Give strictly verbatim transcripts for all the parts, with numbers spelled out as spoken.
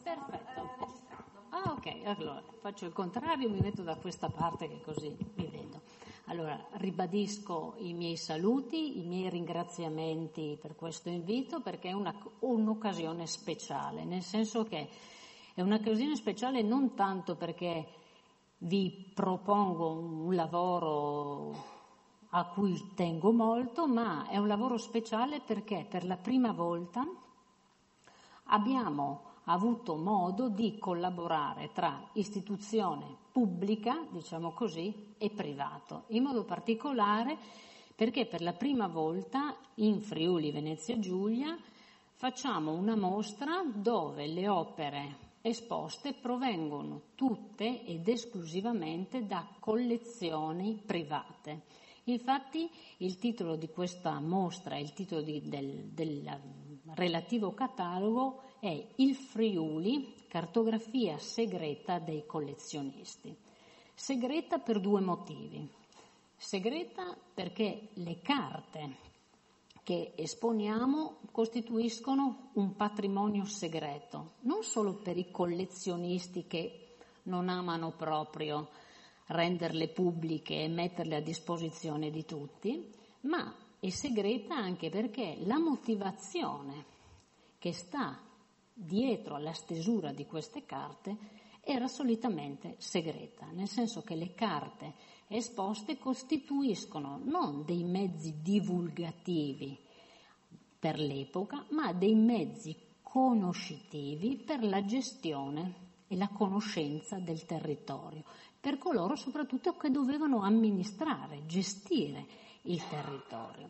Perfetto. Ah, ok, allora faccio il contrario, mi metto da questa parte che così mi vedo. Allora, ribadisco i miei saluti, i miei ringraziamenti per questo invito, perché è una, un'occasione speciale, nel senso che è un'occasione speciale non tanto perché vi propongo un lavoro a cui tengo molto, ma è un lavoro speciale perché per la prima volta abbiamo avuto modo di collaborare tra istituzione pubblica, diciamo così, e privato, in modo particolare perché per la prima volta in Friuli Venezia Giulia facciamo una mostra dove le opere esposte provengono tutte ed esclusivamente da collezioni private. Infatti il titolo di questa mostra, il titolo di, del, del relativo catalogo è Il Friuli, cartografia segreta dei collezionisti. Segreta per due motivi. Segreta perché le carte che esponiamo costituiscono un patrimonio segreto, non solo per i collezionisti che non amano proprio renderle pubbliche e metterle a disposizione di tutti, ma è segreta anche perché la motivazione che sta dietro alla stesura di queste carte era solitamente segreta, nel senso che le carte esposte costituiscono non dei mezzi divulgativi per l'epoca, ma dei mezzi conoscitivi per la gestione e la conoscenza del territorio, per coloro soprattutto che dovevano amministrare, gestire il territorio.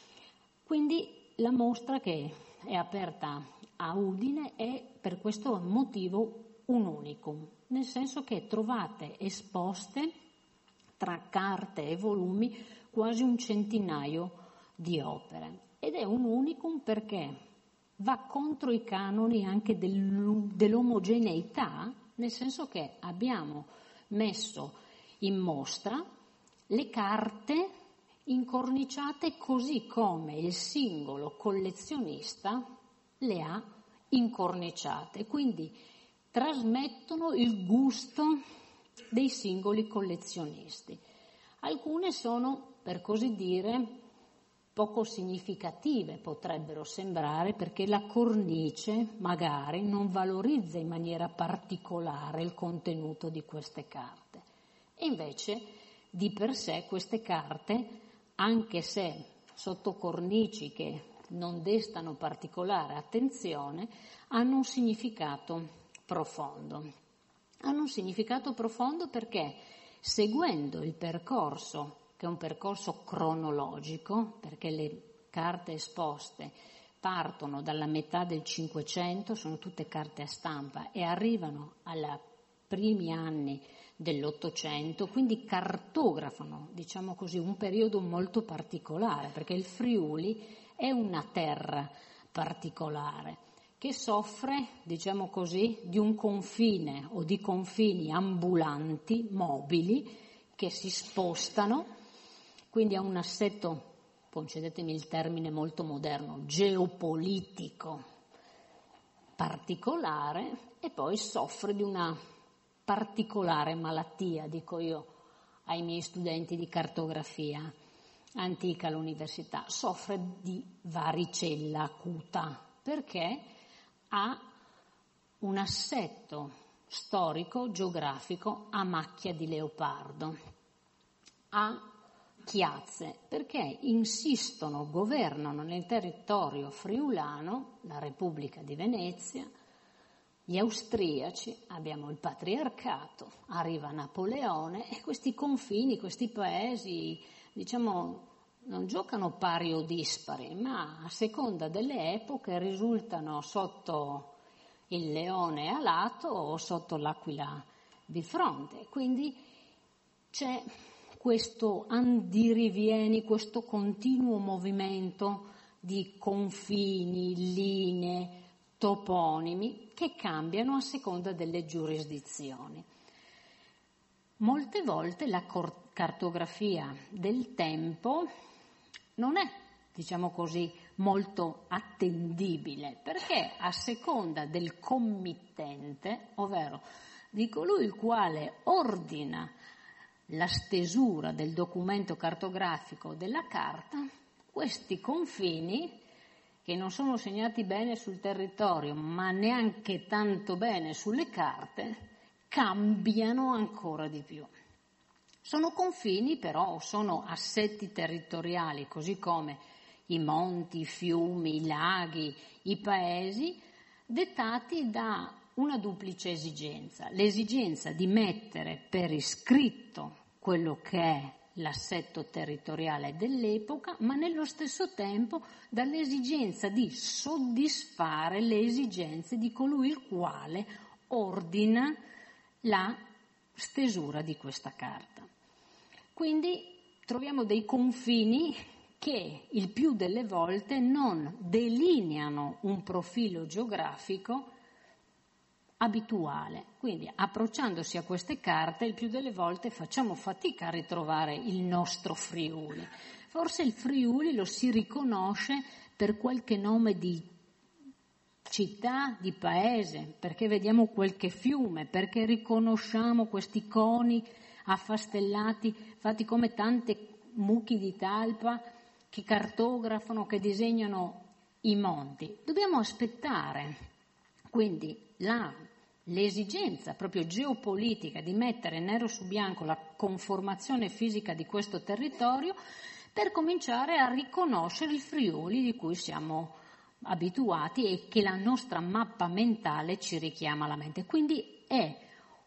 Quindi la mostra che è aperta a Udine è per questo motivo un unicum, nel senso che trovate esposte tra carte e volumi quasi un centinaio di opere ed è un unicum perché va contro i canoni anche dell'omogeneità, nel senso che abbiamo messo in mostra le carte incorniciate così come il singolo collezionista le ha incorniciate, quindi trasmettono il gusto dei singoli collezionisti. Alcune sono, per così dire, poco significative, potrebbero sembrare, perché la cornice magari non valorizza in maniera particolare il contenuto di queste carte. E invece, di per sé, queste carte, anche se sotto cornici che non destano particolare attenzione, hanno un significato profondo. Hanno un significato profondo perché, seguendo il percorso, che è un percorso cronologico, perché le carte esposte partono dalla metà del Cinquecento, sono tutte carte a stampa, e arrivano ai primi anni dell'Ottocento, quindi cartografano, diciamo così, un periodo molto particolare, perché il Friuli è una terra particolare che soffre, diciamo così, di un confine o di confini ambulanti, mobili, che si spostano, quindi ha un assetto, concedetemi il termine molto moderno, geopolitico particolare, e poi soffre di una particolare malattia, dico io ai miei studenti di cartografia antica all'università, soffre di varicella acuta, perché ha un assetto storico, geografico a macchia di leopardo, a chiazze, perché insistono, governano nel territorio friulano la Repubblica di Venezia, gli austriaci, abbiamo il patriarcato, arriva Napoleone e questi confini, questi paesi, diciamo, non giocano pari o dispari, ma a seconda delle epoche risultano sotto il leone alato o sotto l'aquila bifronte. Quindi c'è questo andirivieni, questo continuo movimento di confini, linee, toponimi che cambiano a seconda delle giurisdizioni. Molte volte la cartografia del tempo non è, diciamo così, molto attendibile, perché a seconda del committente, ovvero di colui il quale ordina la stesura del documento cartografico della carta, questi confini, che non sono segnati bene sul territorio, ma neanche tanto bene sulle carte, cambiano ancora di più. Sono confini però, sono assetti territoriali, così come i monti, i fiumi, i laghi, i paesi, dettati da una duplice esigenza. L'esigenza di mettere per iscritto quello che è l'assetto territoriale dell'epoca, ma nello stesso tempo dall'esigenza di soddisfare le esigenze di colui il quale ordina la stesura di questa carta. Quindi troviamo dei confini che il più delle volte non delineano un profilo geografico abituale. Quindi approcciandosi a queste carte il più delle volte facciamo fatica a ritrovare il nostro Friuli. Forse il Friuli lo si riconosce per qualche nome di città, di paese, perché vediamo qualche fiume, perché riconosciamo questi coni affastellati, fatti come tante mucchi di talpa che cartografano, che disegnano i monti. Dobbiamo aspettare quindi la, l'esigenza proprio geopolitica di mettere nero su bianco la conformazione fisica di questo territorio per cominciare a riconoscere il Friuli di cui siamo abituati e che la nostra mappa mentale ci richiama alla mente. Quindi è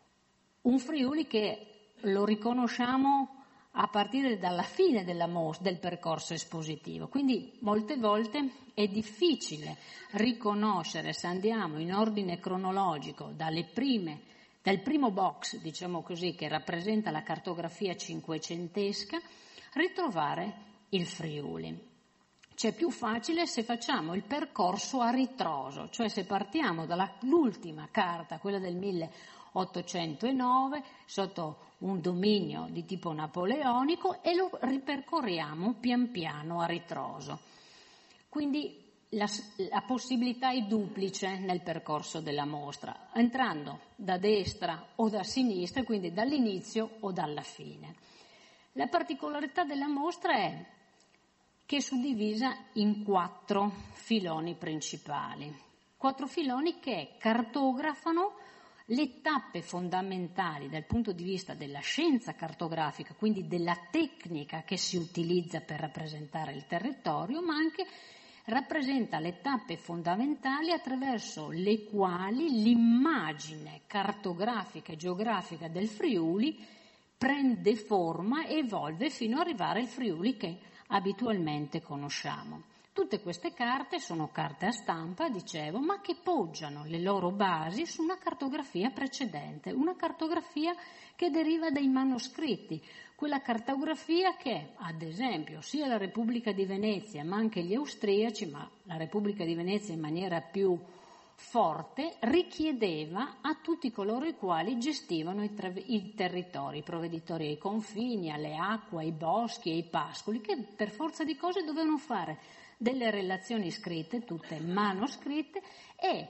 un Friuli che lo riconosciamo a partire dalla fine della mos- del percorso espositivo, quindi molte volte è difficile riconoscere, se andiamo in ordine cronologico dalle prime, dal primo box, diciamo così, che rappresenta la cartografia cinquecentesca, ritrovare il Friuli. C'è più facile se facciamo il percorso a ritroso, cioè se partiamo dall'ultima carta, quella del milleottocentonove, sotto un dominio di tipo napoleonico, e lo ripercorriamo pian piano a ritroso. Quindi la, la possibilità è duplice nel percorso della mostra, entrando da destra o da sinistra, quindi dall'inizio o dalla fine. La particolarità della mostra è che è suddivisa in quattro filoni principali, quattro filoni che cartografano le tappe fondamentali dal punto di vista della scienza cartografica, quindi della tecnica che si utilizza per rappresentare il territorio, ma anche rappresenta le tappe fondamentali attraverso le quali l'immagine cartografica e geografica del Friuli prende forma e evolve fino ad arrivare al Friuli che abitualmente conosciamo. Tutte queste carte sono carte a stampa, dicevo, ma che poggiano le loro basi su una cartografia precedente, una cartografia che deriva dai manoscritti, quella cartografia che, ad esempio, sia la Repubblica di Venezia, ma anche gli austriaci, ma la Repubblica di Venezia in maniera più forte, richiedeva a tutti coloro i quali gestivano i, tra- i territori, i provveditori ai confini, alle acque, ai boschi, ai pascoli, che per forza di cose dovevano fare delle relazioni scritte, tutte manoscritte, e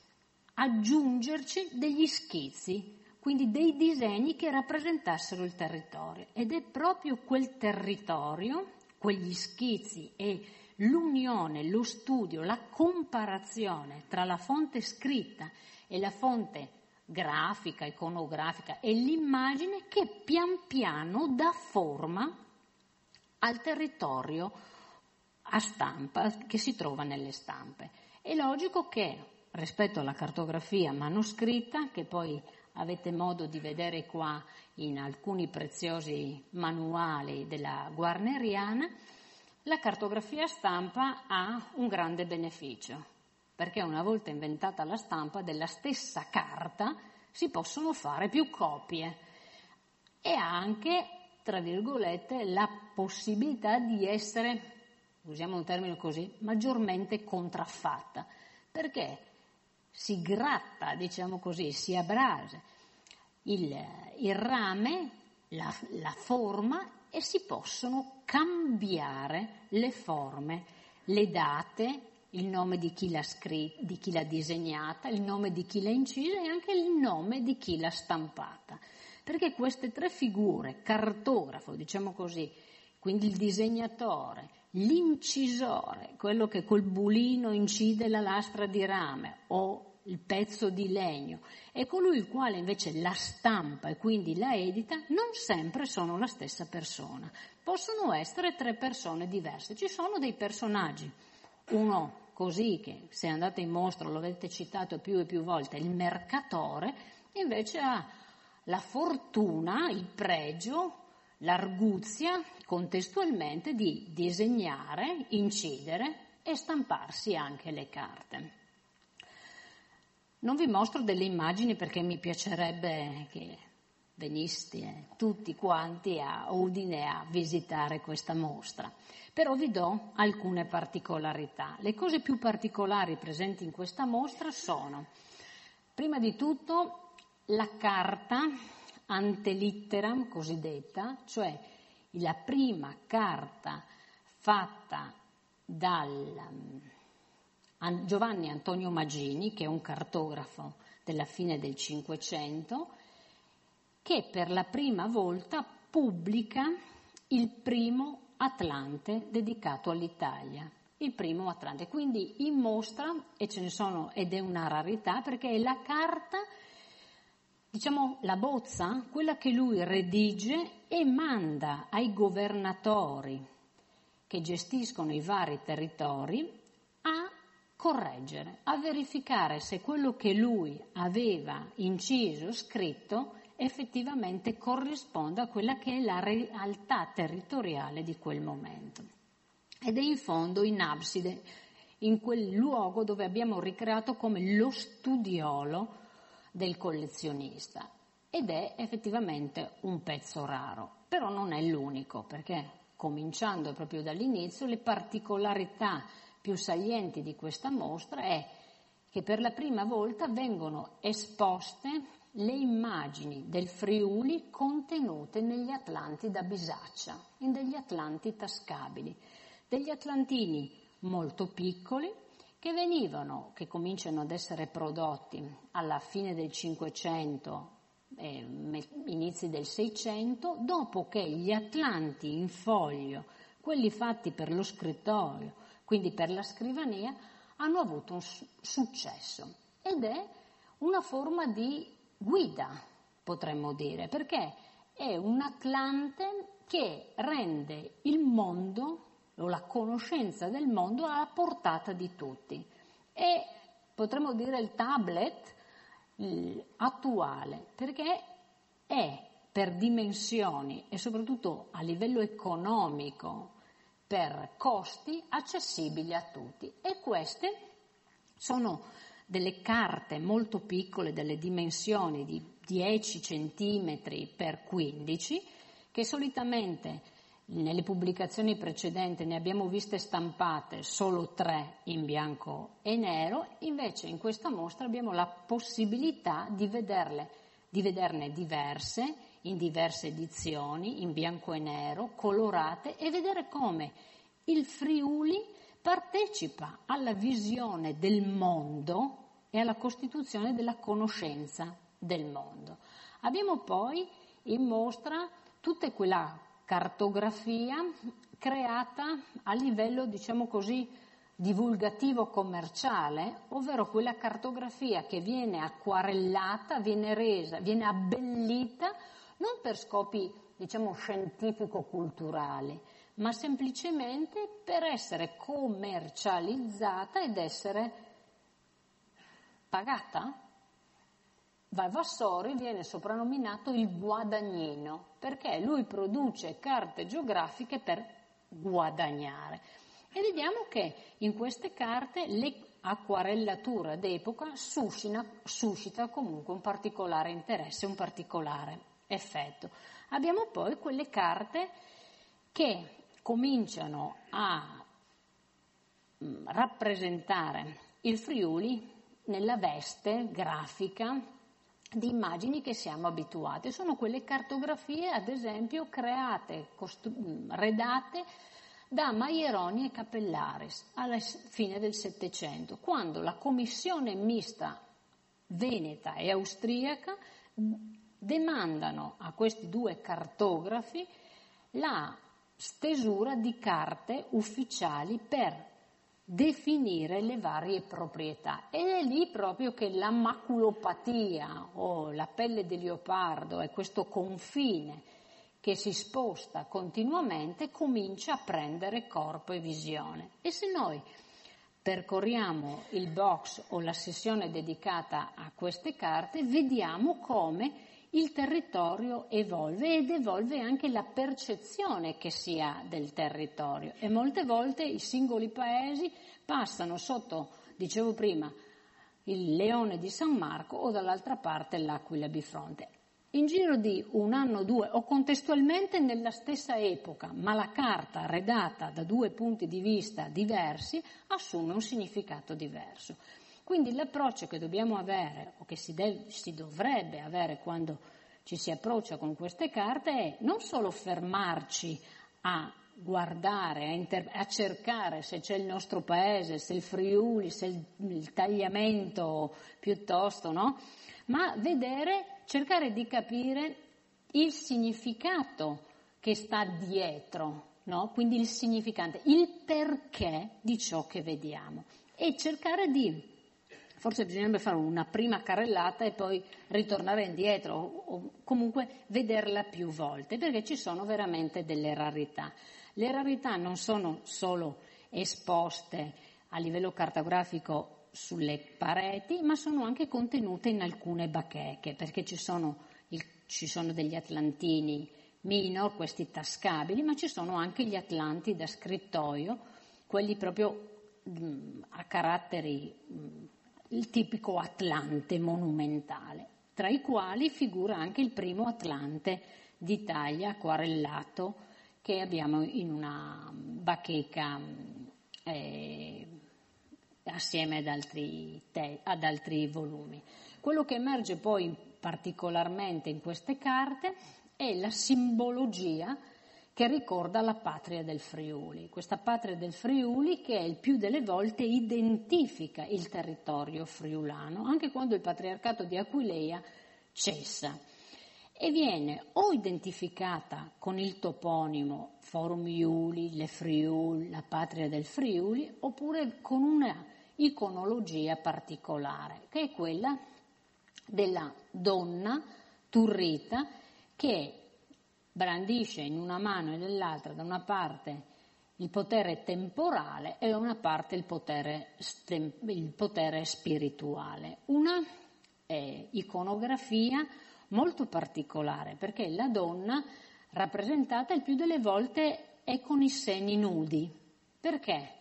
aggiungerci degli schizzi, quindi dei disegni che rappresentassero il territorio. Ed è proprio quel territorio, quegli schizzi e l'unione, lo studio, la comparazione tra la fonte scritta e la fonte grafica, iconografica e l'immagine che pian piano dà forma al territorio a stampa che si trova nelle stampe. È logico che rispetto alla cartografia manoscritta, che poi avete modo di vedere qua in alcuni preziosi manuali della Guarneriana, la cartografia a stampa ha un grande beneficio, perché una volta inventata la stampa della stessa carta si possono fare più copie e ha anche, tra virgolette, la possibilità di essere, usiamo un termine così, maggiormente contraffatta, perché si gratta, diciamo così, si abrasa il, il rame, la, la forma, e si possono cambiare le forme le date, il nome di chi l'ha scritta, di chi l'ha disegnata, il nome di chi l'ha incisa e anche il nome di chi l'ha stampata. Perché queste tre figure, cartografo, diciamo così, quindi il disegnatore, l'incisore, quello che col bulino incide la lastra di rame o il pezzo di legno, e colui il quale invece la stampa e quindi la edita, non sempre sono la stessa persona. Possono essere tre persone diverse. Ci sono dei personaggi, uno così che se andate in mostra lo avete citato più e più volte, il mercatore, invece ha la fortuna, il pregio, l'arguzia contestualmente di disegnare, incidere e stamparsi anche le carte. Non vi mostro delle immagini perché mi piacerebbe che veniste tutti quanti a Udine a visitare questa mostra, però vi do alcune particolarità. Le cose più particolari presenti in questa mostra sono, prima di tutto, la carta antelitteram cosiddetta, cioè la prima carta fatta dal Giovanni Antonio Magini, che è un cartografo della fine del Cinquecento, che per la prima volta pubblica il primo Atlante dedicato all'Italia, il primo Atlante. Quindi in mostra, e ce ne sono, ed è una rarità, perché è la carta, diciamo la bozza, quella che lui redige e manda ai governatori che gestiscono i vari territori a correggere, a verificare se quello che lui aveva inciso, scritto, effettivamente corrisponde a quella che è la realtà territoriale di quel momento. Ed è in fondo in abside, in quel luogo dove abbiamo ricreato come lo studiolo del collezionista. Ed è effettivamente un pezzo raro, però non è l'unico, perché cominciando proprio dall'inizio, le particolarità più salienti di questa mostra è che per la prima volta vengono esposte le immagini del Friuli contenute negli atlanti da bisaccia, in degli atlanti tascabili, degli atlantini molto piccoli che venivano, che cominciano ad essere prodotti alla fine del Cinquecento, eh, inizi del Seicento, dopo che gli atlanti in foglio, quelli fatti per lo scrittorio, quindi per la scrivania, hanno avuto un su- successo. Ed è una forma di guida, potremmo dire, perché è un Atlante che rende il mondo, o la conoscenza del mondo, alla portata di tutti. E potremmo dire il tablet eh, attuale, perché è per dimensioni e soprattutto a livello economico, per costi accessibili a tutti. E queste sono delle carte molto piccole, delle dimensioni di dieci centimetri per quindici, che solitamente nelle pubblicazioni precedenti ne abbiamo viste stampate solo tre in bianco e nero, invece in questa mostra abbiamo la possibilità di vederle, di vederne diverse, in diverse edizioni, in bianco e nero, colorate, e vedere come il Friuli partecipa alla visione del mondo e alla costituzione della conoscenza del mondo. Abbiamo poi in mostra tutta quella cartografia creata a livello, diciamo così, divulgativo commerciale, ovvero quella cartografia che viene acquarellata, viene resa, viene abbellita non per scopi, diciamo, scientifico-culturali, ma semplicemente per essere commercializzata ed essere pagata. Valvassori viene soprannominato il guadagnino, perché lui produce carte geografiche per guadagnare. E vediamo che in queste carte l'acquarellatura d'epoca suscita, suscita comunque un particolare interesse, un particolare effetto. Abbiamo poi quelle carte che cominciano a rappresentare il Friuli nella veste grafica di immagini che siamo abituati. Sono quelle cartografie, ad esempio, create, costru- redate da Maieroni e Capellaris alla fine del Settecento, quando la commissione mista veneta e austriaca demandano a questi due cartografi la stesura di carte ufficiali per definire le varie proprietà. Ed è lì proprio che la maculopatia o la pelle di leopardo e questo confine che si sposta continuamente comincia a prendere corpo e visione. E se noi percorriamo il box o la sessione dedicata a queste carte, vediamo come il territorio evolve ed evolve anche la percezione che si ha del territorio, e molte volte i singoli paesi passano sotto, dicevo prima, il leone di San Marco o dall'altra parte l'Aquila bifronte. In giro di un anno o due o contestualmente nella stessa epoca, ma la carta redata da due punti di vista diversi assume un significato diverso. Quindi l'approccio che dobbiamo avere, o che si, deve, si dovrebbe avere quando ci si approccia con queste carte, è non solo fermarci a guardare, a, inter- a cercare se c'è il nostro paese, se il Friuli, se il, il tagliamento piuttosto, no? Ma vedere, cercare di capire il significato che sta dietro, no? Quindi il significante, il perché di ciò che vediamo, e cercare di... Forse bisognerebbe fare una prima carrellata e poi ritornare indietro o comunque vederla più volte, perché ci sono veramente delle rarità. Le rarità non sono solo esposte a livello cartografico sulle pareti, ma sono anche contenute in alcune bacheche, perché ci sono, il, ci sono degli atlantini minor, questi tascabili, ma ci sono anche gli atlanti da scrittoio, quelli proprio mh, a caratteri... Mh, il tipico atlante monumentale, tra i quali figura anche il primo atlante d'Italia acquarellato che abbiamo in una bacheca eh, assieme ad altri, te- ad altri volumi. Quello che emerge poi particolarmente in queste carte è la simbologia che ricorda la patria del Friuli, questa patria del Friuli che il più delle volte identifica il territorio friulano, anche quando il patriarcato di Aquileia cessa, e viene o identificata con il toponimo Forum Iuli, le Friuli, la patria del Friuli, oppure con una iconologia particolare, che è quella della donna turrita che brandisce in una mano e nell'altra da una parte il potere temporale e da una parte il potere, il potere spirituale. Una eh, iconografia molto particolare, perché la donna rappresentata il più delle volte è con i seni nudi. Perché?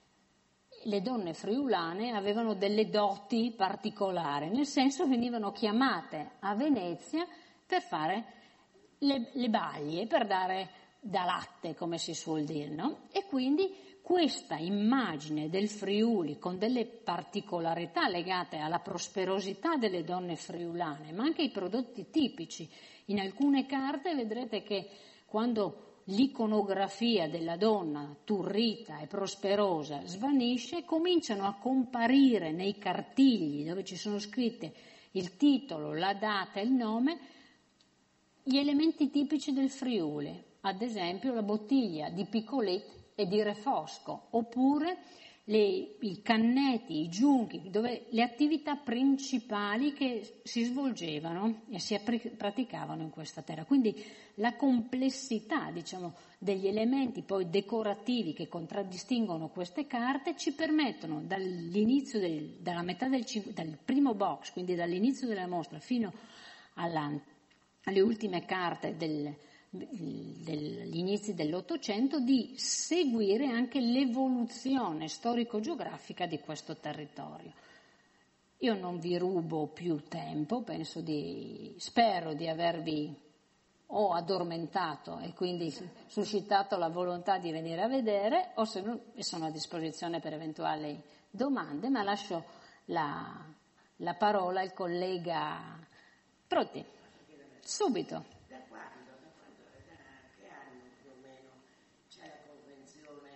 Le donne friulane avevano delle doti particolari, nel senso venivano chiamate a Venezia per fare Le, le baglie, per dare da latte, come si suol dire, no? E quindi questa immagine del Friuli con delle particolarità legate alla prosperosità delle donne friulane, ma anche ai prodotti tipici. In alcune carte vedrete che quando l'iconografia della donna turrita e prosperosa svanisce, cominciano a comparire nei cartigli dove ci sono scritte il titolo, la data e il nome, gli elementi tipici del Friuli, ad esempio la bottiglia di Picolet e di Refosco, oppure le, i cannetti, i giunchi, dove le attività principali che si svolgevano e si praticavano in questa terra. Quindi la complessità, diciamo, degli elementi poi decorativi che contraddistinguono queste carte ci permettono dall'inizio del, dalla metà del, dal primo box, quindi dall'inizio della mostra fino alla alle ultime carte del, degli inizi dell'Ottocento, di seguire anche l'evoluzione storico-geografica di questo territorio. Io non vi rubo più tempo, penso di, spero di avervi o addormentato e quindi suscitato la volontà di venire a vedere, o se no sono a disposizione per eventuali domande, ma lascio la, la parola al collega. Pronti? Subito. Da quando, da quando, da che anno più o meno c'è la convenzione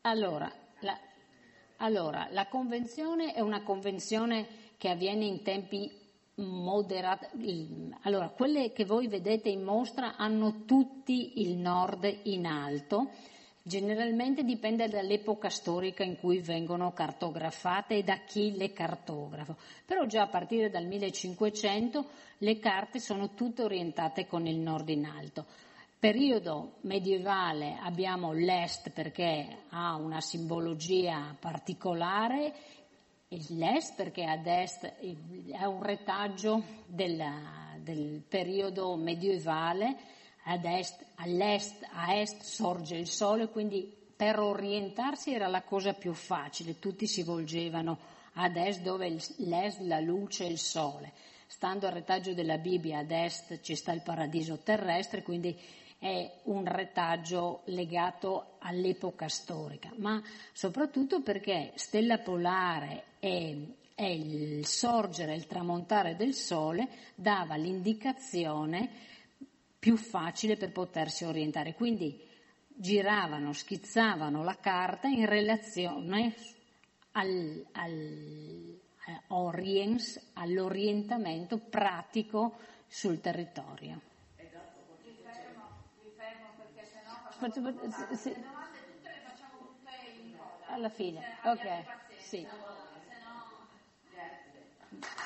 Allora la, allora, la convenzione è una convenzione che avviene in tempi moderati. Allora, quelle che voi vedete in mostra hanno tutti il nord in alto. Generalmente dipende dall'epoca storica in cui vengono cartografate e da chi le cartografa, però già a partire dal millecinquecento le carte sono tutte orientate con il nord in alto. Periodo medievale abbiamo l'est perché ha una simbologia particolare, l'est perché ad est è un retaggio del, del periodo medievale. Ad est, all'est, a est sorge il sole, quindi per orientarsi era la cosa più facile, tutti si volgevano ad est dove l'est, la luce e il sole. Stando al retaggio della Bibbia ad est ci sta il paradiso terrestre, quindi è un retaggio legato all'epoca storica, ma soprattutto perché stella polare e è il sorgere e il tramontare del sole dava l'indicazione più facile per potersi orientare, quindi giravano, schizzavano la carta in relazione al, al, oriens, all'orientamento pratico sul territorio. Mi fermo, mi fermo perché sennò Faccio, facciamo sì. le domande tutte le facciamo tutte in coda. Alla fine, Se ok, abbiate pazienza, sì. sennò... Grazie.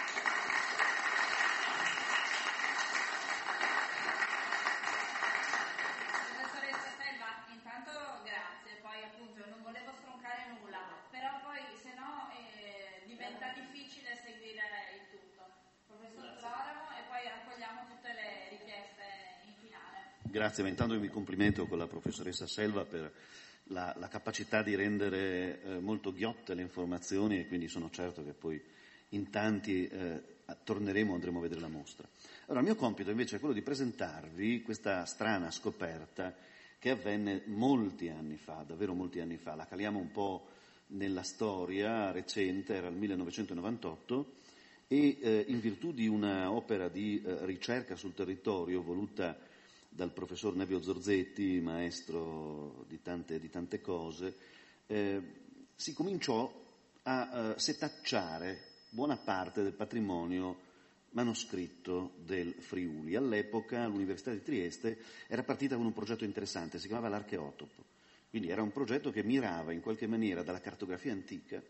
Professoressa Selva, intanto grazie, poi appunto non volevo stroncare nulla, però poi se no eh, diventa difficile seguire il tutto. Professor Floramo e poi raccogliamo tutte le richieste in finale. Grazie, ma intanto mi complimento con la professoressa Selva per la, la capacità di rendere eh, molto ghiotte le informazioni, e quindi sono certo che poi in tanti eh, torneremo, andremo a vedere la mostra. Allora, il mio compito invece è quello di presentarvi questa strana scoperta che avvenne molti anni fa, davvero molti anni fa. La caliamo un po' nella storia recente, era il millenovecentonovantotto, e eh, in virtù di una opera di eh, ricerca sul territorio voluta dal professor Nevio Zorzetti, maestro di tante, di tante cose, eh, si cominciò a eh, setacciare buona parte del patrimonio manoscritto del Friuli. All'epoca l'Università di Trieste era partita con un progetto interessante, si chiamava l'Archeotopo. Quindi era un progetto che mirava in qualche maniera dalla cartografia antica,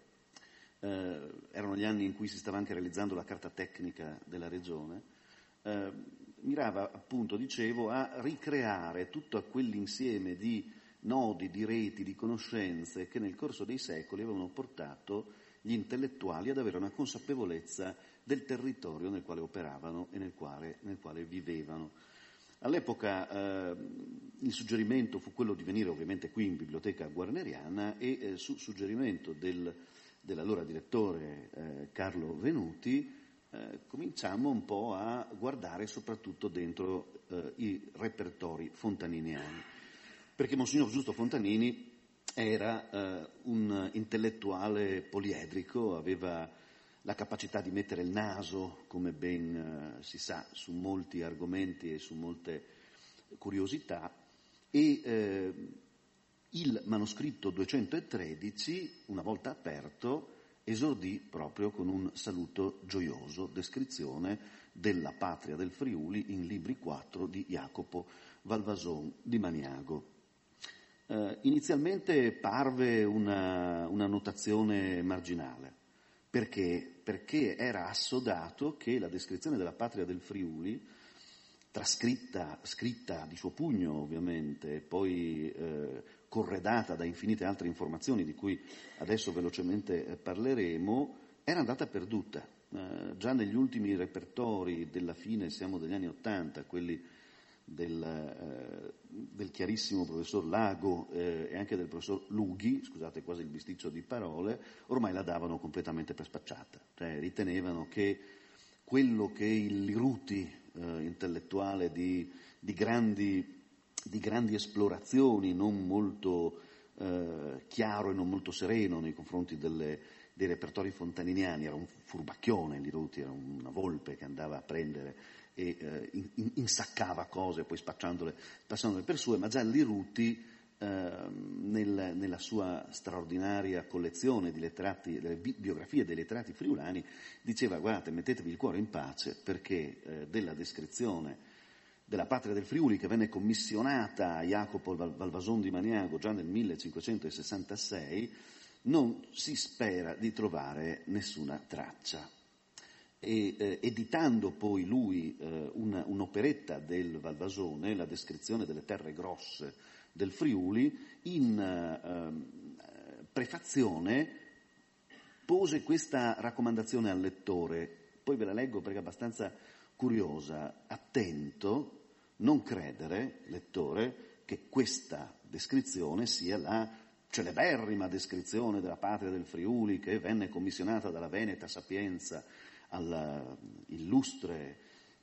eh, erano gli anni in cui si stava anche realizzando la carta tecnica della regione, eh, mirava appunto, dicevo, a ricreare tutto quell'insieme di nodi, di reti, di conoscenze che nel corso dei secoli avevano portato gli intellettuali ad avere una consapevolezza del territorio nel quale operavano e nel quale, nel quale vivevano. All'epoca eh, il suggerimento fu quello di venire ovviamente qui in biblioteca guarneriana e eh, su suggerimento del, dell'allora direttore eh, Carlo Venuti eh, cominciamo un po' a guardare soprattutto dentro eh, i repertori fontaniniani, perché Monsignor Giusto Fontanini era eh, un intellettuale poliedrico, aveva la capacità di mettere il naso, come ben eh, si sa, su molti argomenti e su molte curiosità, e eh, il manoscritto duecentotredici, una volta aperto, esordì proprio con un saluto gioioso, descrizione della patria del Friuli in libri quattro di Jacopo Valvason di Maniago. Uh, inizialmente parve una, una notazione marginale. Perché? Perché era assodato che la descrizione della patria del Friuli, trascritta, scritta di suo pugno ovviamente, poi eh, corredata da infinite altre informazioni di cui adesso velocemente eh, parleremo, era andata perduta. Eh, già negli ultimi repertori della fine, siamo degli anni Ottanta, quelli Del, eh, del chiarissimo professor Lago eh, e anche del professor Lughi, scusate quasi il bisticcio di parole, ormai la davano completamente per spacciata, cioè ritenevano che quello che il Liruti, eh, intellettuale di, di, grandi, di grandi esplorazioni, non molto eh, chiaro e non molto sereno nei confronti delle, dei repertori fontaniniani, era un furbacchione Liruti, era una volpe che andava a prendere e eh, in, insaccava cose poi spacciandole, passandole per sue, ma già Liruti eh, nel, nella sua straordinaria collezione di letterati, delle bi- biografie dei letterati friulani, diceva: guardate, mettetevi il cuore in pace, perché eh, della descrizione della patria del Friuli, che venne commissionata a Jacopo Val- Valvason di Maniago già nel millecinquecentosessantasei, non si spera di trovare nessuna traccia. E, eh, editando poi lui eh, una, un'operetta del Valvasone, la descrizione delle terre grosse del Friuli, in eh, prefazione pose questa raccomandazione al lettore, poi ve la leggo perché è abbastanza curiosa: attento, non credere, lettore, che questa descrizione sia la celeberrima descrizione della patria del Friuli che venne commissionata dalla Veneta Sapienza all'illustre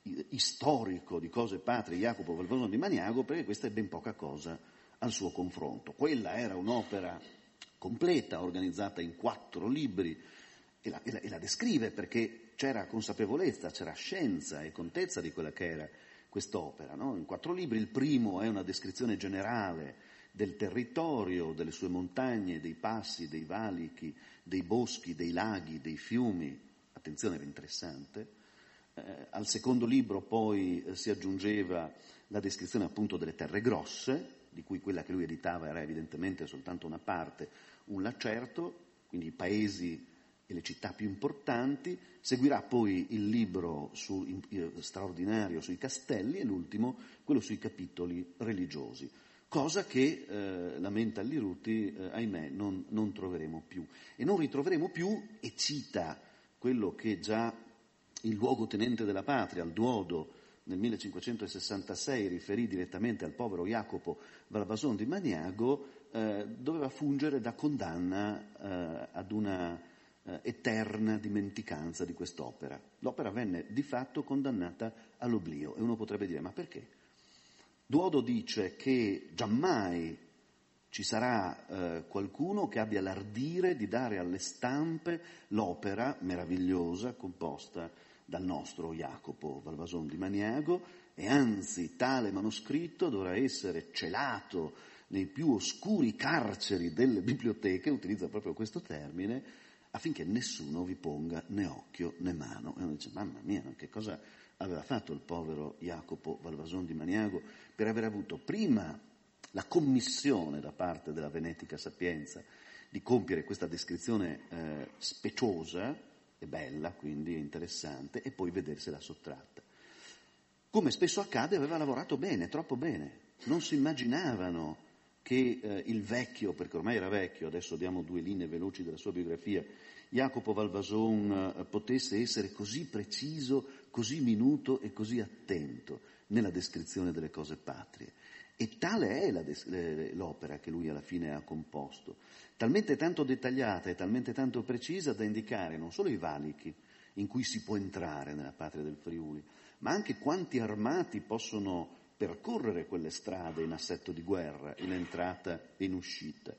storico di cose patrie Jacopo Valvason di Maniago, perché questa è ben poca cosa al suo confronto. Quella era un'opera completa, organizzata in quattro libri, e la, e la, e la descrive perché c'era consapevolezza, c'era scienza e contezza di quella che era quest'opera, no? In quattro libri. Il primo è una descrizione generale del territorio, delle sue montagne, dei passi, dei valichi, dei boschi, dei laghi, dei fiumi. Attenzione, era interessante. Eh, al secondo libro poi eh, si aggiungeva la descrizione appunto delle terre grosse, di cui quella che lui editava era evidentemente soltanto una parte, un lacerto, quindi i paesi e le città più importanti. Seguirà poi il libro su, in, eh, straordinario sui castelli, e l'ultimo quello sui capitoli religiosi, cosa che, eh, lamenta Alliruti, eh, ahimè non, non troveremo più. E non ritroveremo più, e cita quello che già il luogotenente della patria, al Duodo, nel millecinquecentosessantasei riferì direttamente al povero Jacopo Valvason di Maniago, eh, doveva fungere da condanna eh, ad una eh, eterna dimenticanza di quest'opera. L'opera venne di fatto condannata all'oblio, e uno potrebbe dire: ma perché? Duodo dice che giammai ci sarà eh, qualcuno che abbia l'ardire di dare alle stampe l'opera meravigliosa composta dal nostro Jacopo Valvason di Maniago, e anzi tale manoscritto dovrà essere celato nei più oscuri carceri delle biblioteche, utilizza proprio questo termine, affinché nessuno vi ponga né occhio né mano. E uno dice: mamma mia, che cosa aveva fatto il povero Jacopo Valvason di Maniago per aver avuto prima la commissione da parte della Venetica Sapienza di compiere questa descrizione eh, speciosa e bella, quindi interessante, e poi vedersela sottratta. Come spesso accade, aveva lavorato bene, troppo bene. Non si immaginavano che eh, il vecchio, perché ormai era vecchio, adesso diamo due linee veloci della sua biografia, Jacopo Valvason eh, potesse essere così preciso, così minuto e così attento nella descrizione delle cose patrie. E tale è la des- l'opera che lui alla fine ha composto, talmente tanto dettagliata e talmente tanto precisa da indicare non solo i valichi in cui si può entrare nella patria del Friuli, ma anche quanti armati possono percorrere quelle strade in assetto di guerra, in entrata e in uscita.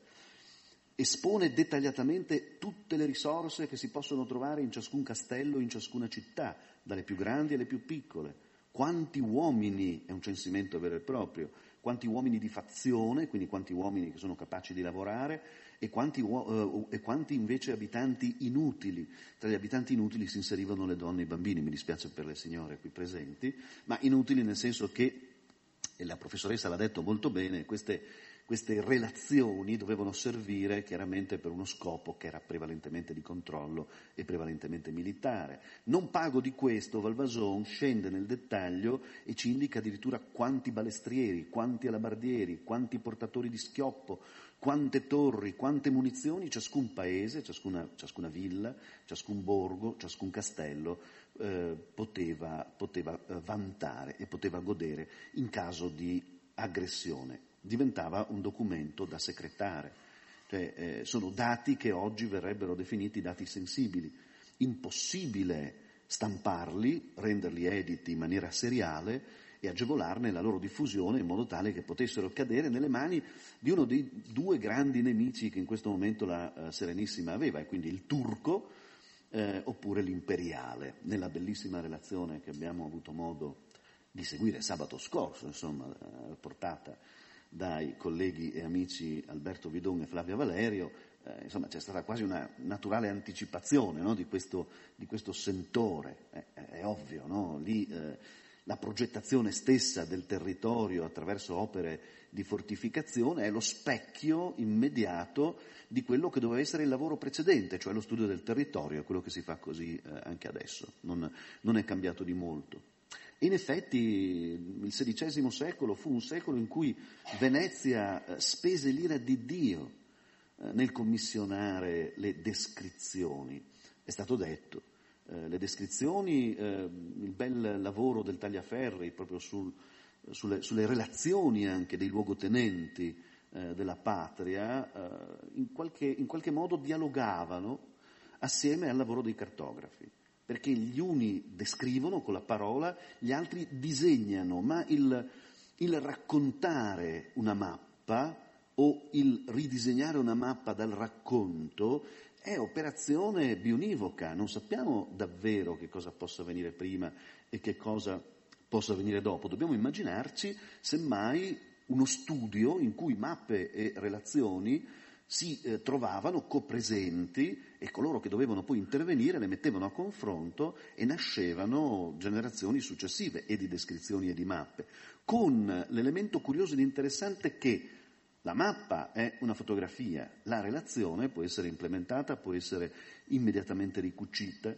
Espone dettagliatamente tutte le risorse che si possono trovare in ciascun castello, in ciascuna città, dalle più grandi alle più piccole. Quanti uomini, è un censimento vero e proprio, quanti uomini di fazione, quindi quanti uomini che sono capaci di lavorare, e quanti, uh, e quanti invece abitanti inutili. Tra gli abitanti inutili si inserivano le donne e i bambini, mi dispiace per le signore qui presenti, ma inutili nel senso che, e la professoressa l'ha detto molto bene, queste, queste relazioni dovevano servire chiaramente per uno scopo che era prevalentemente di controllo e prevalentemente militare. Non pago di questo, Valvason scende nel dettaglio e ci indica addirittura quanti balestrieri, quanti alabardieri, quanti portatori di schioppo, quante torri, quante munizioni ciascun paese, ciascuna, ciascuna villa, ciascun borgo, ciascun castello eh, poteva, poteva eh, vantare e poteva godere in caso di aggressione. Diventava un documento da secretare, cioè eh, sono dati che oggi verrebbero definiti dati sensibili. Impossibile stamparli, renderli editi in maniera seriale e agevolarne la loro diffusione in modo tale che potessero cadere nelle mani di uno dei due grandi nemici che in questo momento la uh, Serenissima aveva, e quindi il turco eh, oppure l'imperiale. Nella bellissima relazione che abbiamo avuto modo di seguire sabato scorso, insomma, eh, portata dai colleghi e amici Alberto Vidon e Flavia Valerio, eh, insomma c'è stata quasi una naturale anticipazione, no, di, questo, di questo sentore, eh, è ovvio, no? Lì eh, la progettazione stessa del territorio attraverso opere di fortificazione è lo specchio immediato di quello che doveva essere il lavoro precedente, cioè lo studio del territorio, quello che si fa così eh, anche adesso, non, non è cambiato di molto. In effetti il sedicesimo secolo fu un secolo in cui Venezia eh, spese l'ira di Dio eh, nel commissionare le descrizioni. È stato detto, eh, le descrizioni, eh, il bel lavoro del Tagliaferri proprio sul, sulle, sulle relazioni anche dei luogotenenti eh, della patria, eh, in, qualche, in qualche modo dialogavano assieme al lavoro dei cartografi. Perché gli uni descrivono con la parola, gli altri disegnano, ma il, il raccontare una mappa o il ridisegnare una mappa dal racconto è operazione bionivoca, non sappiamo davvero che cosa possa venire prima e che cosa possa venire dopo. Dobbiamo immaginarci semmai uno studio in cui mappe e relazioni si eh, trovavano copresenti e coloro che dovevano poi intervenire le mettevano a confronto e nascevano generazioni successive e di descrizioni e di mappe, con l'elemento curioso ed interessante che la mappa è una fotografia, la relazione può essere implementata, può essere immediatamente ricucita,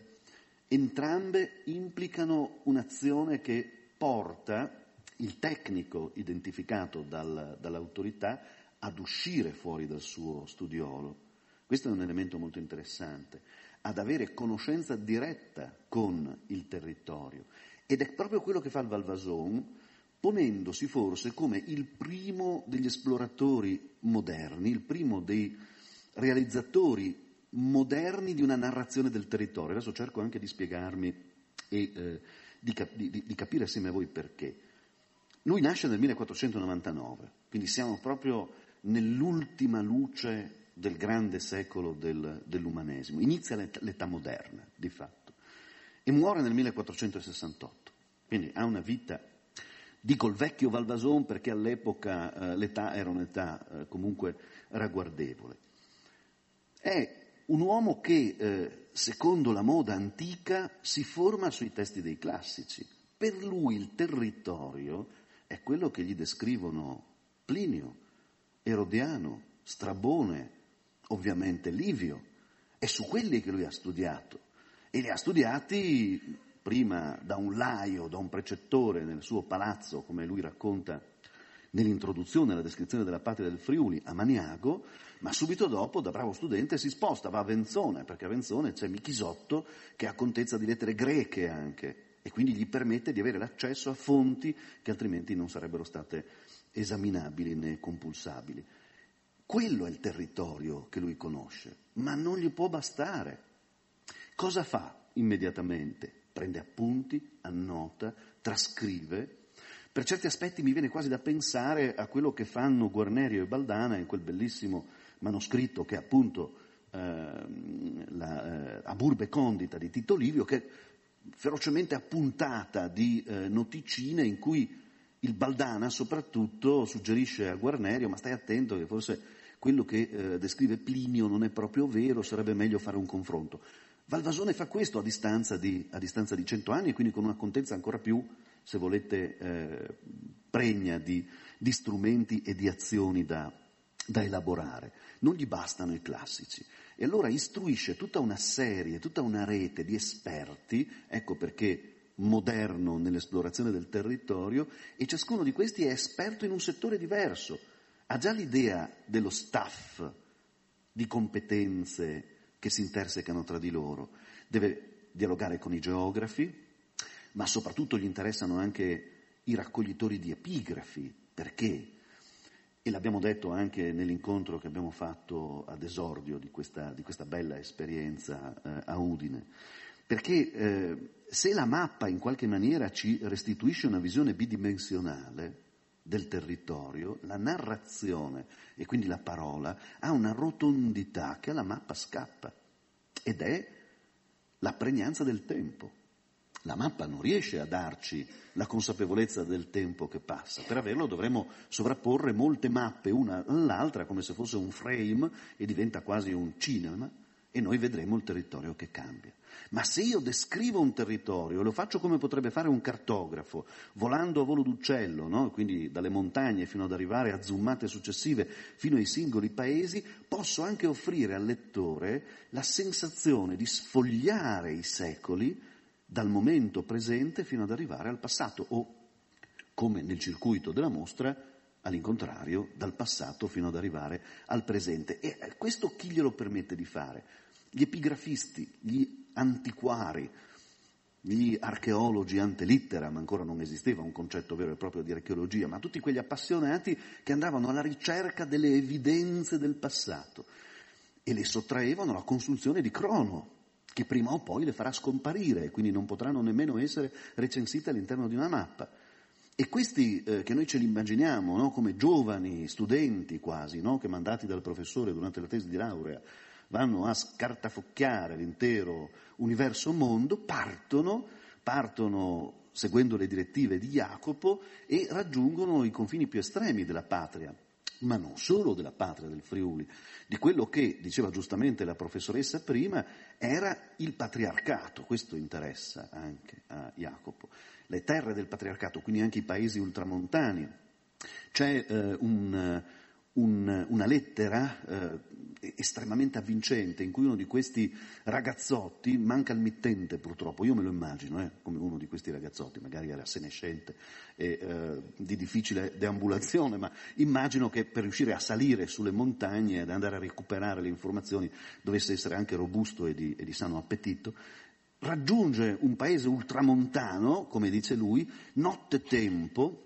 entrambe implicano un'azione che porta il tecnico identificato dal, dall'autorità ad uscire fuori dal suo studiolo. Questo è un elemento molto interessante, ad avere conoscenza diretta con il territorio. Ed è proprio quello che fa il Valvasone, ponendosi forse come il primo degli esploratori moderni, il primo dei realizzatori moderni di una narrazione del territorio. Adesso cerco anche di spiegarmi e eh, di, cap- di, di capire assieme a voi perché. Lui nasce nel millequattrocentonovantanove, quindi siamo proprio nell'ultima luce del grande secolo del, dell'umanesimo. Inizia l'età, l'età moderna, di fatto, e muore nel millequattrocentosessantotto, quindi ha una vita, dico il vecchio Valvasone perché all'epoca eh, l'età era un'età eh, comunque ragguardevole. È un uomo che, eh, secondo la moda antica, si forma sui testi dei classici. Per lui il territorio è quello che gli descrivono Plinio, Erodiano, Strabone, ovviamente Livio. È su quelli che lui ha studiato e li ha studiati prima da un laio, da un precettore nel suo palazzo, come lui racconta nell'introduzione alla descrizione della patria del Friuli, a Maniago, ma subito dopo, da bravo studente, si sposta, va a Venzone, perché a Venzone c'è Michisotto che ha contezza di lettere greche anche e quindi gli permette di avere l'accesso a fonti che altrimenti non sarebbero state esaminabili né compulsabili. Quello è il territorio che lui conosce, ma non gli può bastare. Cosa fa immediatamente? Prende appunti, annota, trascrive. Per certi aspetti mi viene quasi da pensare a quello che fanno Guarnerio e Baldana in quel bellissimo manoscritto che è appunto eh, la, eh, A Burbe Condita di Tito Livio, che è ferocemente appuntata di eh, noticine in cui il Baldana soprattutto suggerisce a Guarnerio: ma stai attento che forse quello che eh, descrive Plinio non è proprio vero, sarebbe meglio fare un confronto. Valvasone fa questo a distanza di, a distanza di cento anni e quindi con una contezza ancora più, se volete, eh, pregna di, di strumenti e di azioni da, da elaborare. Non gli bastano i classici. E allora istruisce tutta una serie, tutta una rete di esperti, ecco perché moderno nell'esplorazione del territorio, e ciascuno di questi è esperto in un settore diverso. Ha già l'idea dello staff di competenze che si intersecano tra di loro. Deve dialogare con i geografi, ma soprattutto gli interessano anche i raccoglitori di epigrafi. Perché? E l'abbiamo detto anche nell'incontro che abbiamo fatto ad esordio di questa, di questa bella esperienza eh, a Udine. Perché eh, se la mappa in qualche maniera ci restituisce una visione bidimensionale del territorio, la narrazione e quindi la parola ha una rotondità che alla mappa scappa ed è la pregnanza del tempo. La mappa non riesce a darci la consapevolezza del tempo che passa. Per averlo dovremmo sovrapporre molte mappe una all'altra come se fosse un frame e diventa quasi un cinema e noi vedremo il territorio che cambia. Ma se io descrivo un territorio, lo faccio come potrebbe fare un cartografo, volando a volo d'uccello, no? Quindi dalle montagne fino ad arrivare a zoomate successive fino ai singoli paesi, posso anche offrire al lettore la sensazione di sfogliare i secoli dal momento presente fino ad arrivare al passato, o, come nel circuito della mostra, all'incontrario, dal passato fino ad arrivare al presente. E questo chi glielo permette di fare? Gli epigrafisti, gli antiquari, gli archeologi ante litteram, ancora non esisteva un concetto vero e proprio di archeologia, ma tutti quegli appassionati che andavano alla ricerca delle evidenze del passato e le sottraevano alla consulzione di Crono, che prima o poi le farà scomparire e quindi non potranno nemmeno essere recensite all'interno di una mappa. E questi eh, che noi ce li immaginiamo, no? Come giovani studenti quasi, no? Che mandati dal professore durante la tesi di laurea vanno a scartafocchiare l'intero universo mondo, partono, partono seguendo le direttive di Jacopo e raggiungono i confini più estremi della patria, ma non solo della patria del Friuli, di quello che, diceva giustamente la professoressa prima, era il patriarcato. Questo interessa anche a Jacopo. Le terre del patriarcato, quindi anche i paesi ultramontani. C'è eh, un, un, una lettera eh, estremamente avvincente in cui uno di questi ragazzotti, manca il mittente purtroppo, io me lo immagino eh, come uno di questi ragazzotti, magari era senescente e eh, di difficile deambulazione, ma immagino che per riuscire a salire sulle montagne ed andare a recuperare le informazioni dovesse essere anche robusto e di, e di sano appetito. Raggiunge un paese ultramontano, come dice lui, nottetempo,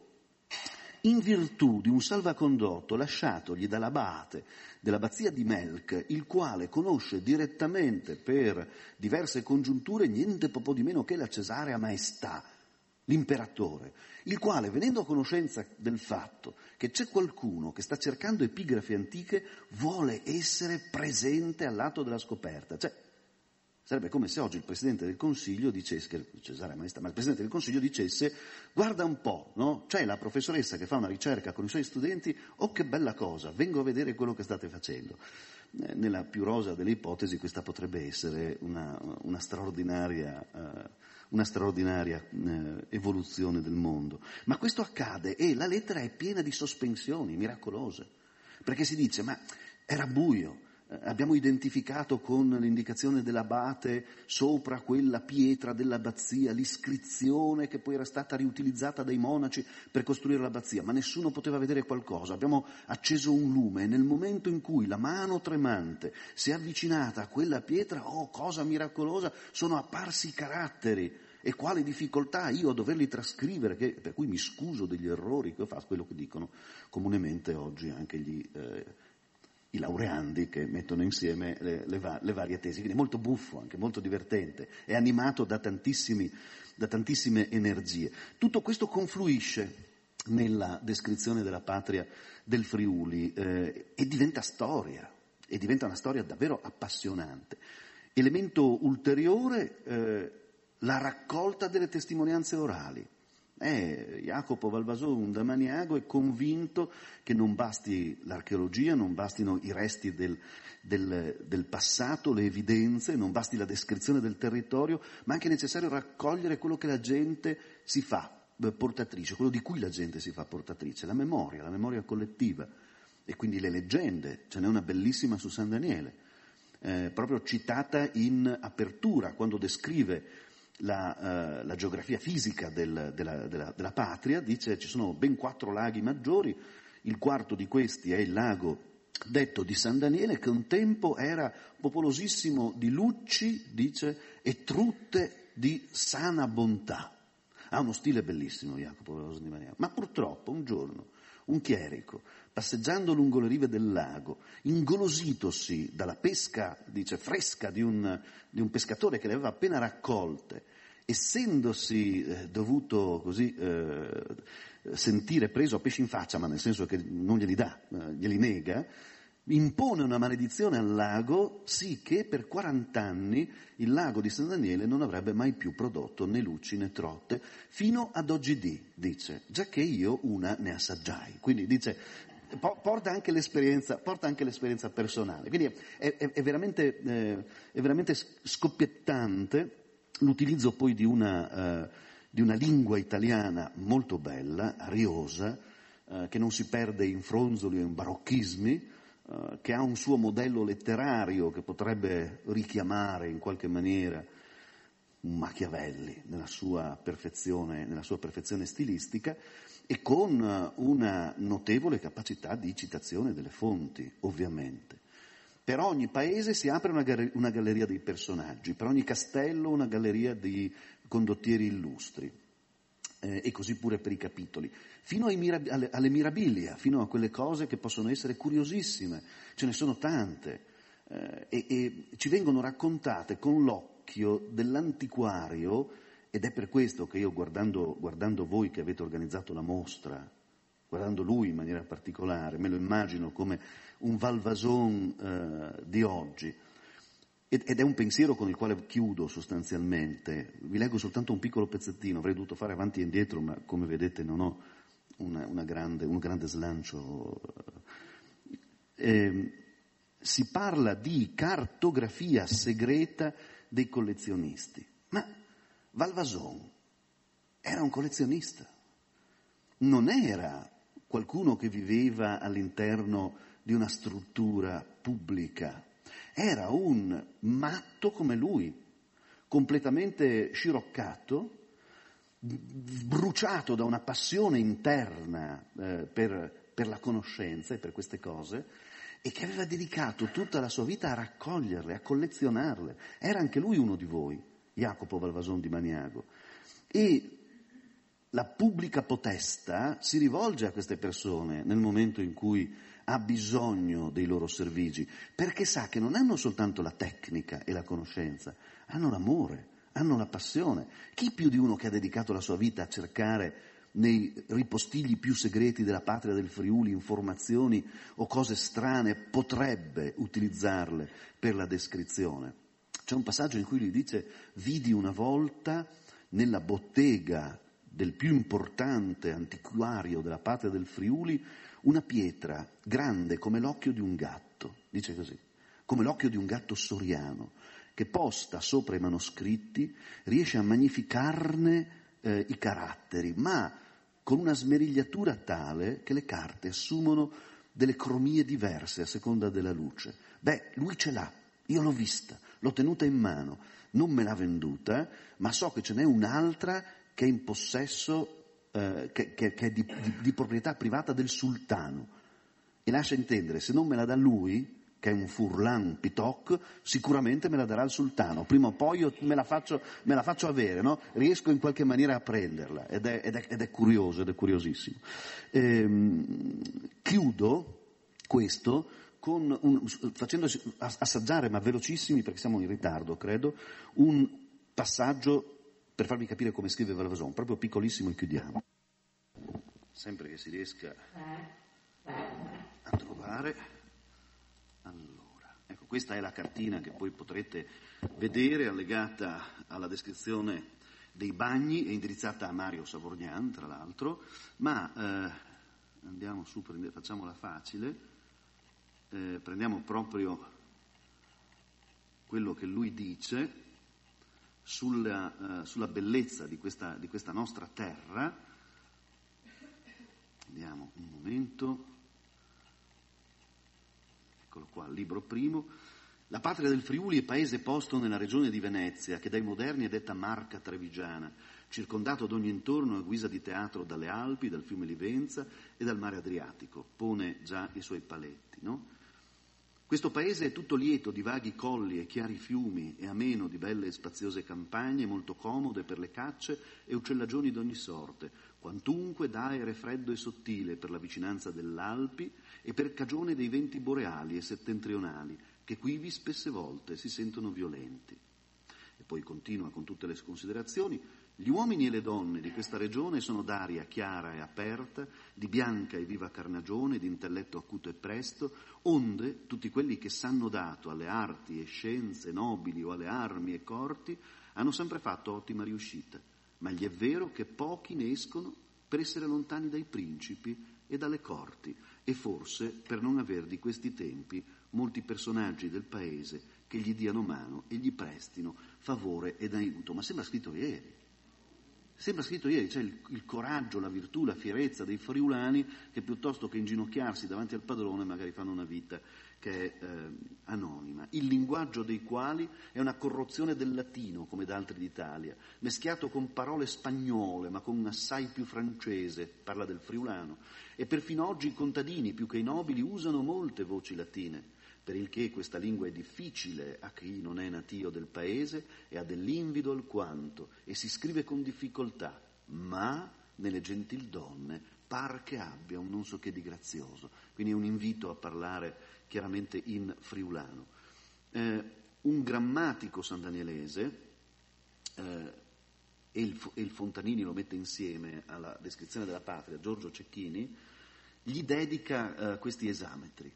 in virtù di un salvacondotto lasciatogli dall'abate dell'abbazia di Melk, il quale conosce direttamente per diverse congiunture niente po' di meno che la Cesarea Maestà, l'imperatore, il quale, venendo a conoscenza del fatto che c'è qualcuno che sta cercando epigrafi antiche, vuole essere presente al lato della scoperta. Cioè, sarebbe come se oggi il Presidente del Consiglio dicesse, Cesare Maestà, ma il Presidente del Consiglio dicesse, guarda un po', no? C'è la professoressa che fa una ricerca con i suoi studenti, oh che bella cosa, vengo a vedere quello che state facendo. Eh, nella più rosa delle ipotesi questa potrebbe essere una, una straordinaria, eh, una straordinaria eh, evoluzione del mondo. Ma questo accade e la lettera è piena di sospensioni miracolose, perché si dice, ma era buio. Abbiamo identificato con l'indicazione dell'abate sopra quella pietra dell'abbazia l'iscrizione che poi era stata riutilizzata dai monaci per costruire l'abbazia, ma nessuno poteva vedere qualcosa. Abbiamo acceso un lume e nel momento in cui la mano tremante si è avvicinata a quella pietra, oh cosa miracolosa, sono apparsi i caratteri. E quale difficoltà io a doverli trascrivere, che, per cui mi scuso degli errori che ho fatto, quello che dicono comunemente oggi anche gli... Eh, i laureandi che mettono insieme le, le, va, le varie tesi, quindi è molto buffo, anche molto divertente, è animato da, tantissimi, da tantissime energie. Tutto questo confluisce nella descrizione della patria del Friuli eh, e diventa storia, e diventa una storia davvero appassionante. Elemento ulteriore, eh, la raccolta delle testimonianze orali. Eh, Jacopo Valvasone da Maniago è convinto che non basti l'archeologia, non bastino i resti del, del, del passato, le evidenze, non basti la descrizione del territorio, ma anche è necessario raccogliere quello che la gente si fa portatrice, quello di cui la gente si fa portatrice, la memoria, la memoria collettiva e quindi le leggende. Ce n'è una bellissima su San Daniele, eh, proprio citata in apertura, quando descrive La, uh, la geografia fisica del, della, della, della patria, dice ci sono ben quattro laghi maggiori, il quarto di questi è il lago detto di San Daniele, che un tempo era popolosissimo di lucci, dice, e trutte di sana bontà. Ha uno stile bellissimo Jacopo di Maniago, ma purtroppo un giorno un chierico, passeggiando lungo le rive del lago, ingolositosi dalla pesca, dice, fresca di un, di un pescatore che le aveva appena raccolte, essendosi eh, dovuto così eh, sentire preso a pesci in faccia, ma nel senso che non glieli dà, eh, glieli nega, impone una maledizione al lago, sì che per quaranta anni il lago di San Daniele non avrebbe mai più prodotto né luci né trote, fino ad oggi dì, dice, già che io una ne assaggiai. Quindi dice, porta anche l'esperienza, porta anche l'esperienza personale. Quindi è, è, è, veramente, eh, è veramente scoppiettante l'utilizzo poi di una, eh, di una lingua italiana molto bella, ariosa, eh, che non si perde in fronzoli o in barocchismi, Uh, che ha un suo modello letterario che potrebbe richiamare in qualche maniera un Machiavelli nella sua perfezione, nella sua perfezione stilistica, e con uh, una notevole capacità di citazione delle fonti, ovviamente. Per ogni paese si apre una, gar- una galleria dei personaggi, per ogni castello una galleria di condottieri illustri. Eh, e così pure per i capitoli, fino ai mirab- alle, alle mirabilia, fino a quelle cose che possono essere curiosissime, ce ne sono tante, eh, e, e ci vengono raccontate con l'occhio dell'antiquario, ed è per questo che io guardando, guardando voi che avete organizzato la mostra, guardando lui in maniera particolare, me lo immagino come un Valvason eh, di oggi. Ed è un pensiero con il quale chiudo sostanzialmente. Vi leggo soltanto un piccolo pezzettino, avrei dovuto fare avanti e indietro, ma come vedete non ho una, una grande, un grande slancio. Eh, si parla di cartografia segreta dei collezionisti. Ma Valvason era un collezionista, non era qualcuno che viveva all'interno di una struttura pubblica. Era un matto come lui, completamente sciroccato, bruciato da una passione interna eh, per, per la conoscenza e per queste cose, e che aveva dedicato tutta la sua vita a raccoglierle, a collezionarle. Era anche lui uno di voi, Jacopo Valvason di Maniago. E la pubblica potestà si rivolge a queste persone nel momento in cui ha bisogno dei loro servigi, perché sa che non hanno soltanto la tecnica e la conoscenza, hanno l'amore, hanno la passione. Chi più di uno che ha dedicato la sua vita a cercare nei ripostigli più segreti della patria del Friuli informazioni o cose strane potrebbe utilizzarle per la descrizione? C'è un passaggio in cui lui dice: vidi una volta nella bottega del più importante antiquario della patria del Friuli una pietra grande come l'occhio di un gatto, dice così, come l'occhio di un gatto soriano, che posta sopra i manoscritti riesce a magnificarne eh, i caratteri, ma con una smerigliatura tale che le carte assumono delle cromie diverse a seconda della luce. Beh, lui ce l'ha, io l'ho vista, l'ho tenuta in mano, non me l'ha venduta, ma so che ce n'è un'altra che è in possesso, eh, che, che, che è di, di, di proprietà privata del sultano, e lascia intendere, se non me la dà lui, che è un Furlan Pitoc, sicuramente me la darà il sultano, prima o poi io me la faccio, me la faccio avere, no? Riesco in qualche maniera a prenderla, ed è, ed è, ed è curioso, ed è curiosissimo. Ehm, chiudo questo con un, facendoci assaggiare, ma velocissimi perché siamo in ritardo, credo, un passaggio per farvi capire come scrive Valvason, proprio piccolissimo, e chiudiamo. Sempre che si riesca a trovare. Allora, ecco, questa è la cartina che poi potrete vedere, allegata alla descrizione dei bagni, è indirizzata a Mario Savorgnan, tra l'altro, ma eh, andiamo su, facciamola facile, eh, prendiamo proprio quello che lui dice sulla, uh, sulla bellezza di questa, di questa nostra terra. Vediamo un momento, eccolo qua, libro primo. La patria del Friuli è paese posto nella regione di Venezia, che dai moderni è detta Marca Trevigiana, circondato ad ogni intorno a guisa di teatro dalle Alpi, dal fiume Livenza e dal mare Adriatico. Pone già i suoi paletti, no? Questo paese è tutto lieto di vaghi colli e chiari fiumi e ameno di belle e spaziose campagne, molto comode per le cacce e uccellagioni d'ogni sorte, quantunque d'aere freddo e sottile per la vicinanza dell'Alpi e per cagione dei venti boreali e settentrionali, che quivi spesse volte si sentono violenti. E poi continua con tutte le considerazioni: gli uomini e le donne di questa regione sono d'aria chiara e aperta, di bianca e viva carnagione, di intelletto acuto e presto, onde tutti quelli che s'hanno dato alle arti e scienze nobili o alle armi e corti hanno sempre fatto ottima riuscita, ma gli è vero che pochi ne escono per essere lontani dai principi e dalle corti, e forse per non aver di questi tempi molti personaggi del paese che gli diano mano e gli prestino favore ed aiuto. Ma sembra scritto ieri. Sembra scritto ieri, c'è il, il coraggio, la virtù, la fierezza dei friulani che piuttosto che inginocchiarsi davanti al padrone magari fanno una vita che è eh, anonima. Il linguaggio dei quali è una corruzione del latino, come da altri d'Italia, meschiato con parole spagnole ma con assai più francese, parla del friulano, e perfino oggi i contadini più che i nobili usano molte voci latine, per il che questa lingua è difficile a chi non è natio del paese e ha dell'invido alquanto, e si scrive con difficoltà, ma nelle gentildonne par che abbia un non so che di grazioso. Quindi è un invito a parlare chiaramente in friulano. Eh, un grammatico sandanielese, eh, e, il, e il Fontanini lo mette insieme alla descrizione della patria, Giorgio Cecchini, gli dedica eh, questi esametri,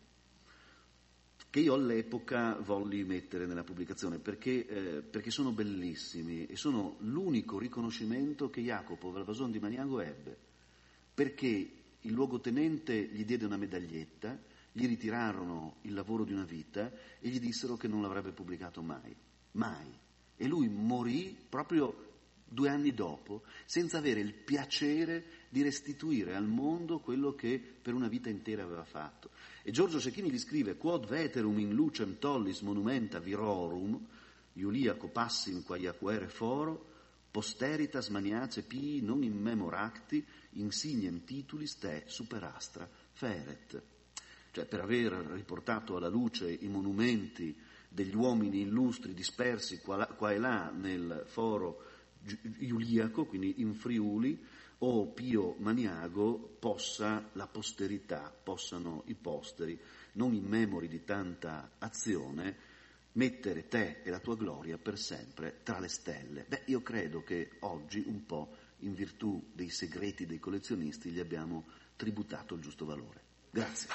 che io all'epoca volli mettere nella pubblicazione perché, eh, perché sono bellissimi e sono l'unico riconoscimento che Jacopo Valvason di Maniago ebbe, perché il luogotenente gli diede una medaglietta, gli ritirarono il lavoro di una vita e gli dissero che non l'avrebbe pubblicato mai, mai. E lui morì proprio due anni dopo, senza avere il piacere di restituire al mondo quello che per una vita intera aveva fatto. E Giorgio Cecchini gli scrive: quod veterum in lucem tollis monumenta virorum, Iuliaco passim quaiaquere foro, posteritas maniace pii non immemoracti, insignem titulis te superastra feret. Cioè, per aver riportato alla luce i monumenti degli uomini illustri dispersi qua, qua e là nel foro Iuliaco, quindi in Friuli, o Pio Maniago, possa la posterità, possano i posteri, non immemori di tanta azione, mettere te e la tua gloria per sempre tra le stelle. Beh, io credo che oggi un po', in virtù dei segreti dei collezionisti, gli abbiamo tributato il giusto valore. Grazie.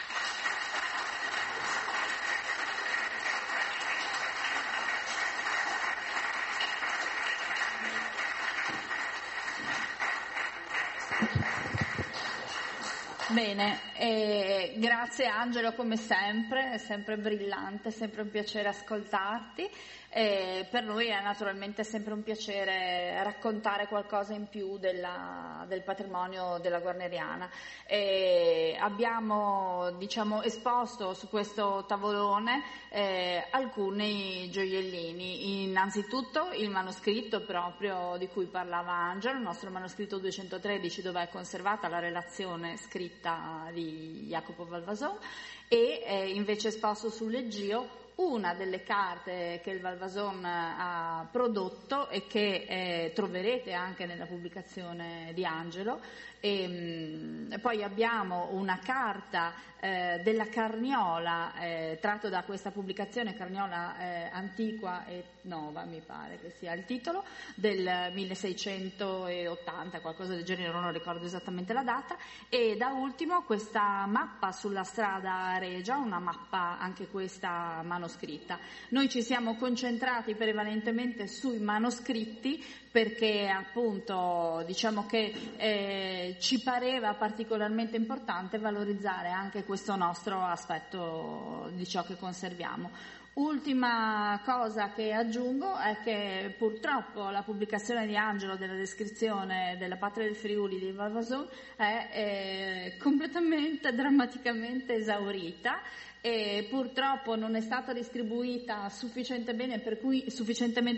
Bene, eh, grazie Angelo come sempre, è sempre brillante, è sempre un piacere ascoltarti. Eh, per noi è naturalmente sempre un piacere raccontare qualcosa in più della, del patrimonio della Guarneriana. Eh, abbiamo diciamo, esposto su questo tavolone eh, alcuni gioiellini, innanzitutto il manoscritto proprio di cui parlava Angelo, il nostro manoscritto duecentotredici, dove è conservata la relazione scritta di Jacopo Valvason, e eh, invece esposto sul leggio una delle carte che il Valvason ha prodotto e che eh, troverete anche nella pubblicazione di Angelo. E, mh, poi abbiamo una carta eh, della Carniola eh, tratto da questa pubblicazione, Carniola eh, Antiqua e Nova, mi pare che sia il titolo, del milleseicentottanta, qualcosa del genere, non ricordo esattamente la data. E da ultimo questa mappa sulla strada regia, una mappa anche questa manoscritta. Noi ci siamo concentrati prevalentemente sui manoscritti perché appunto diciamo che eh, ci pareva particolarmente importante valorizzare anche questo nostro aspetto di ciò che conserviamo. Ultima cosa che aggiungo è che purtroppo la pubblicazione di Angelo della descrizione della patria del Friuli di Valvason è eh, completamente, drammaticamente esaurita, e purtroppo non è stata distribuita sufficientemente bene, per cui sufficientemente